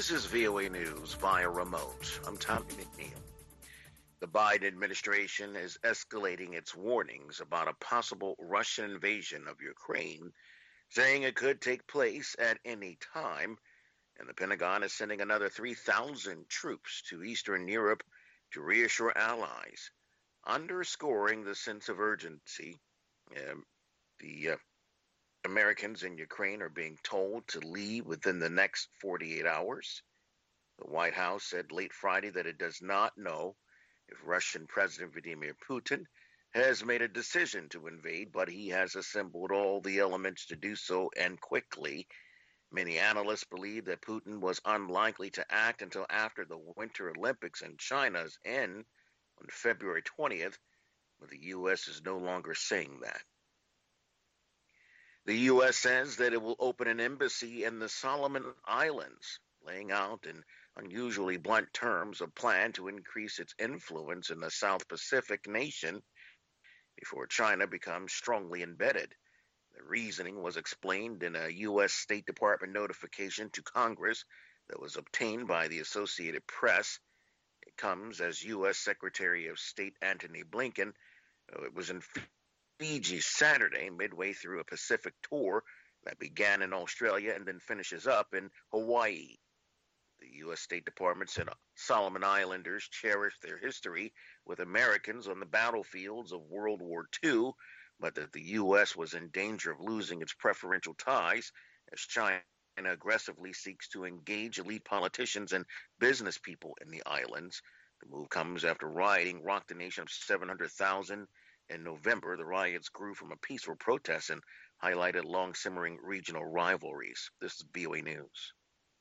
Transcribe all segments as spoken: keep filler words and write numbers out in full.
This is V O A News via remote. I'm Tommy McNeil. The Biden administration is escalating its warnings about a possible Russian invasion of Ukraine, saying it could take place at any time, and the Pentagon is sending another three thousand troops to Eastern Europe to reassure allies, underscoring the sense of urgency. Um, the uh, Americans in Ukraine are being told to leave within the next forty-eight hours. The White House said late Friday that it does not know if Russian President Vladimir Putin has made a decision to invade, but he has assembled all the elements to do so, and quickly. Many analysts believe that Putin was unlikely to act until after the Winter Olympics in China's end on February twentieth, but the U S is no longer saying that. The U S says that it will open an embassy in the Solomon Islands, laying out in unusually blunt terms a plan to increase its influence in the South Pacific nation before China becomes strongly embedded. The reasoning was explained in a U S State Department notification to Congress that was obtained by the Associated Press. It comes as U S Secretary of State Antony Blinken uh, it was in Fiji Saturday, midway through a Pacific tour that began in Australia and then finishes up in Hawaii. The U S State Department said Solomon Islanders cherish their history with Americans on the battlefields of World War Two, but that the U S was in danger of losing its preferential ties as China aggressively seeks to engage elite politicians and business people in the islands. The move comes after rioting rocked the nation of seven hundred thousand. In November, the riots grew from a peaceful protest and highlighted long-simmering regional rivalries. This is V O A News.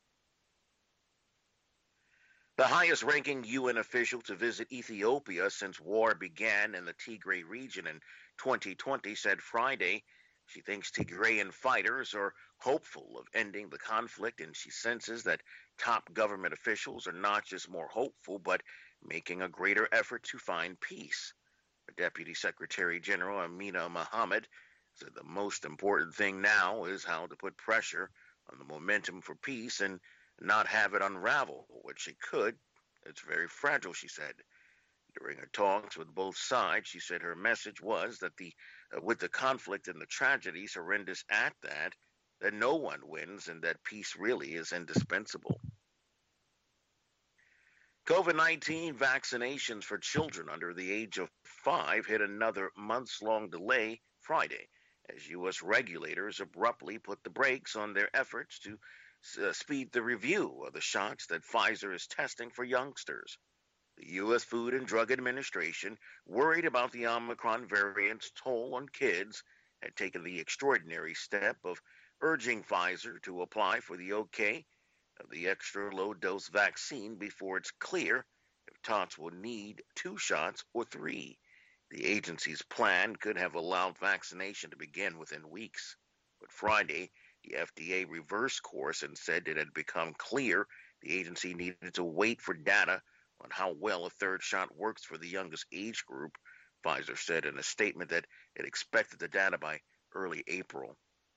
The highest-ranking U N official to visit Ethiopia since war began in the Tigray region in twenty twenty said Friday she thinks Tigrayan fighters are hopeful of ending the conflict, and she senses that top government officials are not just more hopeful but making a greater effort to find peace. Deputy Secretary General Amina Mohammed said the most important thing now is how to put pressure on the momentum for peace and not have it unravel, which it could. It's very fragile, she said. During her talks with both sides, she said her message was that the uh, with the conflict and the tragedies horrendous at that, that no one wins and that peace really is indispensable. COVID nineteen vaccinations for children under the age of five hit another months-long delay Friday as U S regulators abruptly put the brakes on their efforts to uh, speed the review of the shots that Pfizer is testing for youngsters. The U S Food and Drug Administration, worried about the Omicron variant's toll on kids, had taken the extraordinary step of urging Pfizer to apply for the okay of the extra low-dose vaccine before it's clear if tots will need two shots or three. The agency's plan could have allowed vaccination to begin within weeks. But Friday, the F D A reversed course and said it had become clear the agency needed to wait for data on how well a third shot works for the youngest age group. Pfizer said in a statement that it expected the data by early April.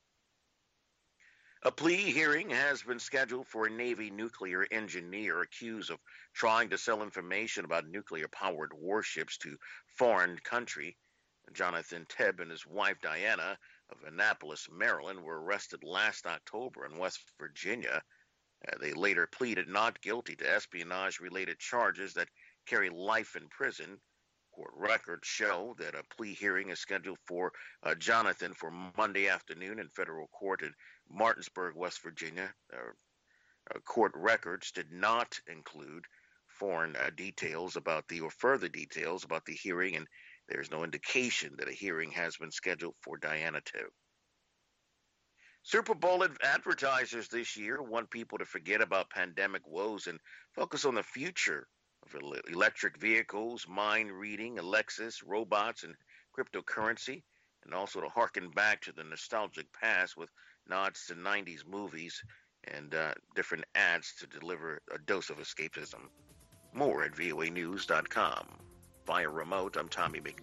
A plea hearing has been scheduled for a Navy nuclear engineer accused of trying to sell information about nuclear-powered warships to foreign country. Jonathan Tebb and his wife Diana of Annapolis, Maryland, were arrested last October in West Virginia. Uh, they later pleaded not guilty to espionage-related charges that carry life in prison. Court records show that a plea hearing is scheduled for uh, Jonathan for Monday afternoon in federal court in Martinsburg, West Virginia. Uh, uh, court records did not include foreign uh, details about the or further details about the hearing, and there's no indication that a hearing has been scheduled for Diana too. Super Bowl advertisers this year want people to forget about pandemic woes and focus on the future of electric vehicles, mind reading, Alexis, robots, and cryptocurrency, and also to harken back to the nostalgic past with nods to nineties movies and uh, different ads to deliver a dose of escapism. More at V O A news dot com. Via remote, I'm Tommy McNeil.